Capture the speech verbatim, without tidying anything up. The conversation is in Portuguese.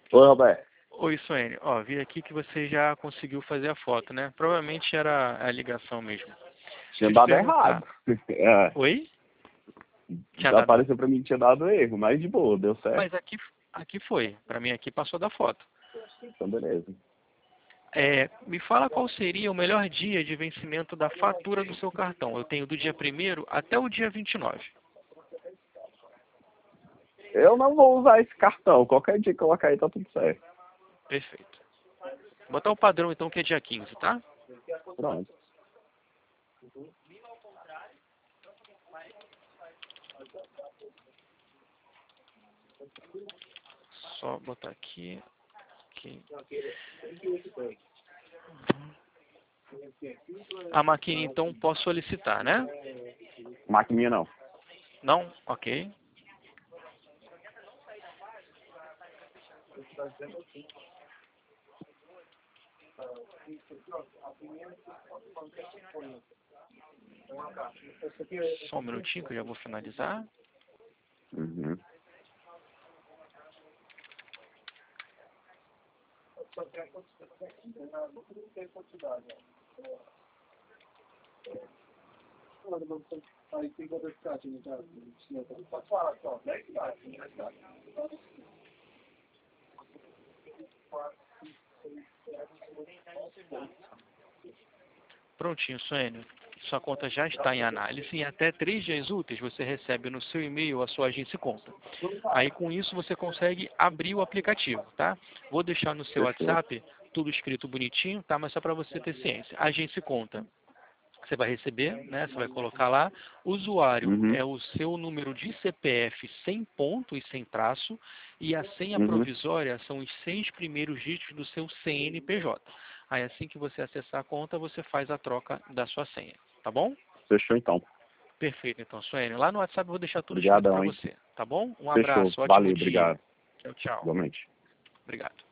Oi, Roberto. Oi, Suene. Ó, vi aqui que você já conseguiu fazer a foto, né? Provavelmente era a ligação mesmo. Tinha Deixa eu te dado perguntar. errado. É, Oi? Tinha já dado. apareceu pra mim que tinha dado erro, mas de boa, deu certo. Mas aqui, aqui foi. Pra mim aqui passou da foto. Então, beleza. É, me fala qual seria o melhor dia de vencimento da fatura do seu cartão. Eu tenho do dia primeiro até o dia vinte e nove. Eu não vou usar esse cartão. Qualquer dia que colocar aí tá tudo certo. Perfeito. Vou botar o padrão então que é dia quinze, tá? Pronto. Só botar aqui. aqui. A maquininha então posso solicitar, né? Maquininha não. Não? Ok. Só um minutinho que eu já vou finalizar. Uhum. Prontinho, Suênio. Sua conta já está em análise e em até três dias úteis você recebe no seu e-mail a sua agência conta. Aí com isso você consegue abrir o aplicativo, tá? Vou deixar no seu Fechou. WhatsApp tudo escrito bonitinho, tá? Mas só para você ter ciência. Agência conta. Você vai receber, né? Você vai colocar lá. Usuário Uhum. é o seu número de C P F sem ponto e sem traço. E a senha Uhum. provisória são os seis primeiros dígitos do seu C N P J. Aí assim que você acessar a conta, você faz a troca da sua senha. Tá bom? Fechou então. Perfeito, então, Suene. Lá no WhatsApp eu vou deixar tudo escrito para Obrigadão, hein? você. Tá bom? Um Fechou. abraço. Ótimo Valeu, dia. obrigado. Tchau, tchau. Igualmente. Obrigado.